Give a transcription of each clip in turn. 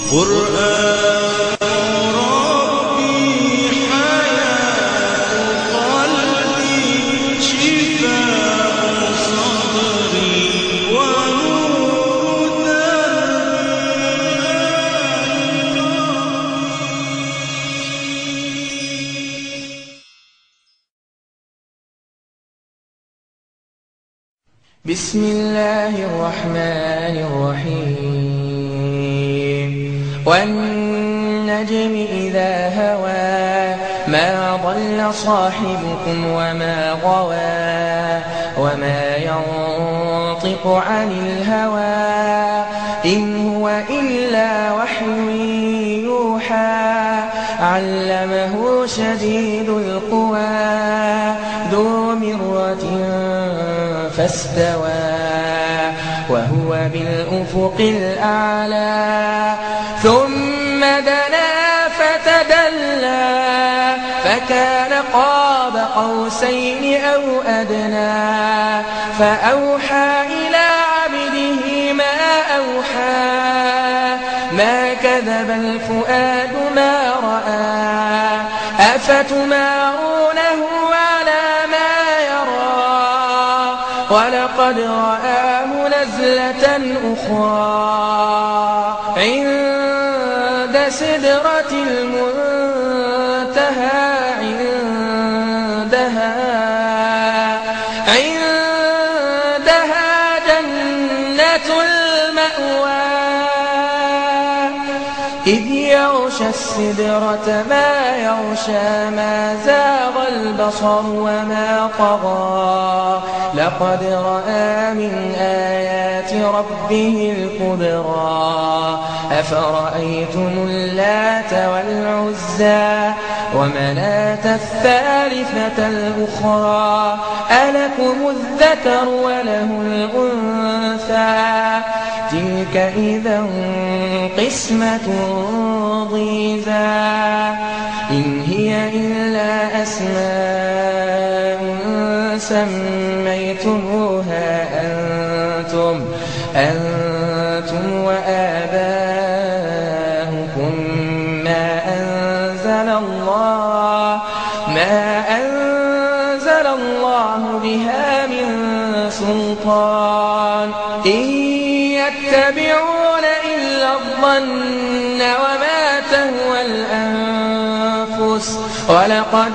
قرآن ربي حياة قلبي شفاء صدري ونور بسم الله الرحمن الرحيم والنجم إذا هوى ما ضل صاحبكم وما غوى وما ينطق عن الهوى إن هو إلا وحي يوحى علمه شديد القوى ذو مرة فاستوى وهو بالأفق الأعلى ثم دنا فتدلى فكان قاب قوسين أو أدنى فأوحى إلى عبده ما أوحى ما كذب الفؤاد ما رأى أفتمارونه على ما يرى ولقد رآه نزلة أخرى عند سدرة المنتهى عندها جنة المأوى إذ يغشى السدرة ما يغشى ما زاغ البصر وما طغى لقد رأى من آيات ربه الكبرى أفرأيتم اللات والعزى ومناة الثالثة الأخرى ألكم الذكر وله الأنثى تلك إذا قسمة ضيزى إن هي إلا أسماء سميتموها أنتم وآباؤكم ما أنزل الله بها من سلطان إن يتبعون إلا الظن وما تهوى الأنفس ولقد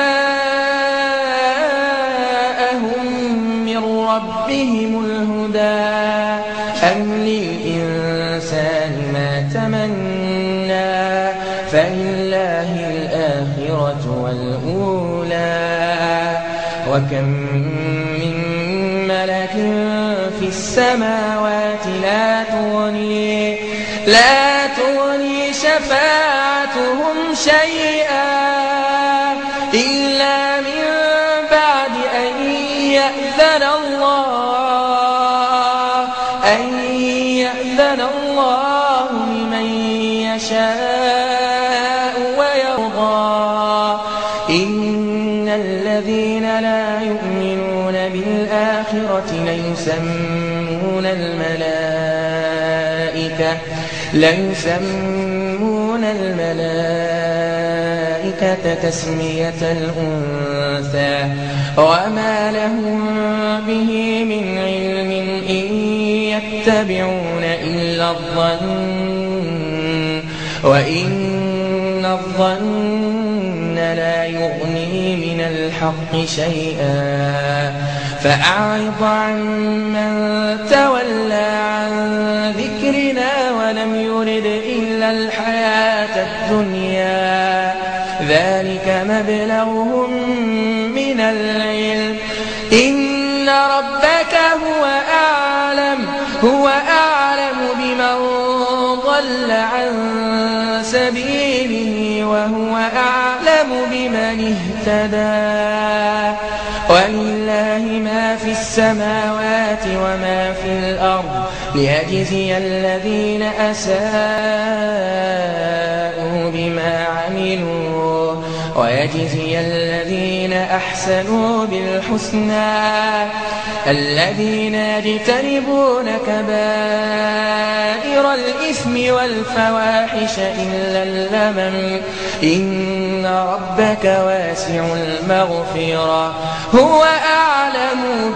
جاءهم من ربهم الهدى أم للإنسان ما تمنى فلله الآخرة والأولى وكم من ملك في السماوات لا تغني شفاعتهم شيئا إلا من بعد أن يأذن الله لمن يشاء ويرضى إن الذين لا يؤمنون بالآخرة ليسمون الملائكة تسمية الأنثى وما لهم به من علم إن يتبعون إلا الظن وإن الظن لا يغني من الحق شيئا فأعرض عمن تولى عن ذكرنا ولم يرد إلا الحياة الدنيا ذلك مبلغهم من العلم إن ربك هو أعلم بمن ضل عن سبيله وهو أعلم بمن اهتدى ولله ما في السماوات وما في الأرض ليجزي الذين أساءوا بما عملوا ويجزي الذين أحسنوا بالحسنى الذين يجتنبون كبائر الإثم والفواحش إلا اللمم إن ربك واسع المغفرة هو أعلم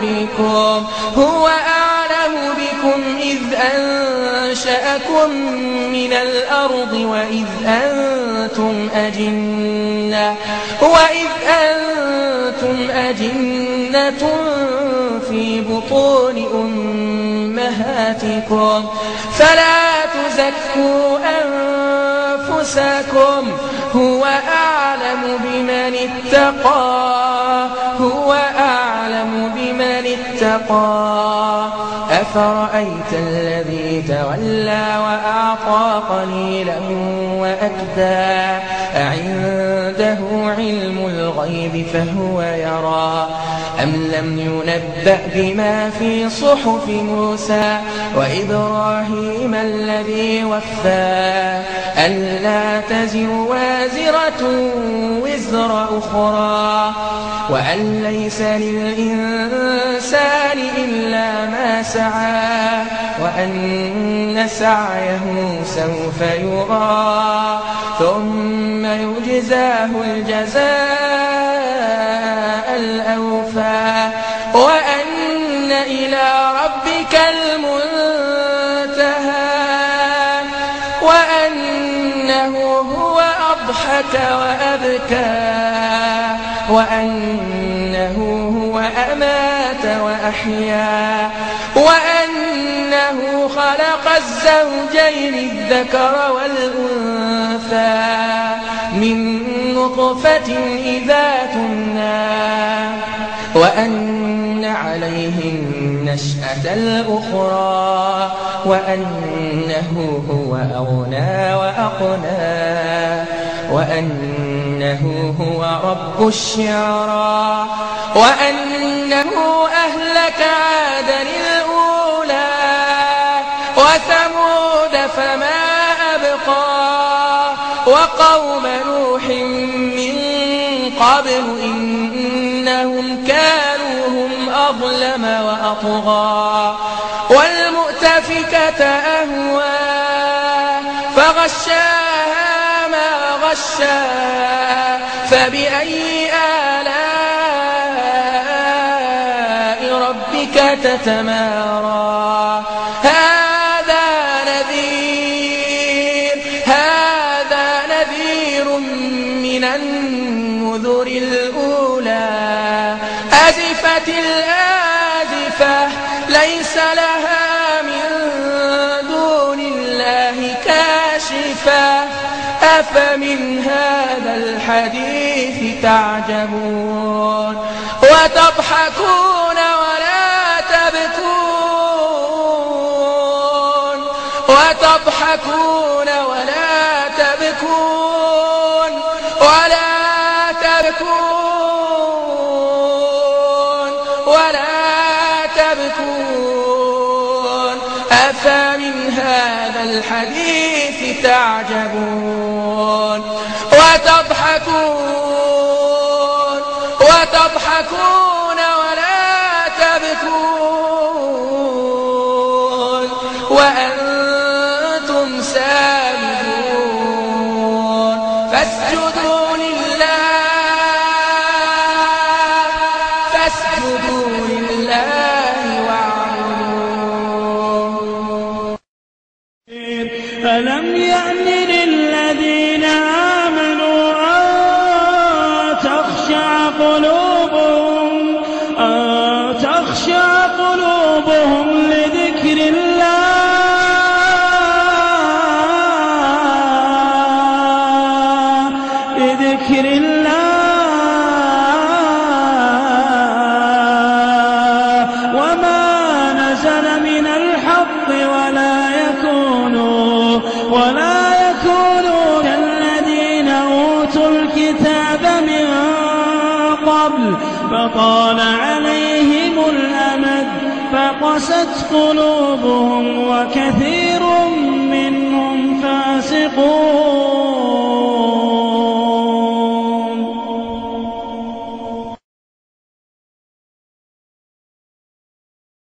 بكم إذ أنشأكم من الأرض وإذ أنتم أجنة في بطون أمهاتكم فلا تزكوا أنفسكم هو أعلم بمن اتقى أفرأيت الذي تولى وأعطى قليلا وأكدى أعنده علم الغيب فهو يرى أم لم ينبأ بما في صحف موسى وإبراهيم الذي وفى ألا تزر وازرة وزر أخرى وأن ليس للإنسان إلا ما سعى وأن سعيه سوف يرى ثم يجزاه الجزاء الأوفى وأن إلى ربك المنتهى وأنه هو أضحك وأبكى وأنه هو أمات وأحيا وأنه خلق الزوجين الذكر والأنثى من نطفة إذا تمنى وأن عليه النشأة الأخرى وأنه هو أغنى وأقنى وأنه هو رب الشعرى وأنه أهلك عادا الأولى وثمود فما أبقى وقوم نوح من قبل إنهم كانوا هم أظلم وأطغى والمؤتفكة أهوى فغشاها ما غشى فبأي آلاء ربك تتمارى هذا نذير من النذر الأولى أزفت الآزفة ليس لها من دون الله كاشفة أفمن هذا الحديث تعجبون وتضحكون ولا تبكون أفمن هذا الحديث تعجبون وتضحكون ولا تبكون وأنتم سامدون فاسجدوا لله واعبدوا ألم يأن للذين آمنوا أن تخشع قلوبهم لذكر الله وما نزل من الحق ولا يكونوا كالذين أوتوا الكتاب من قبل فطال عليهم الأمد فقست قلوبهم وكثير منهم فاسقون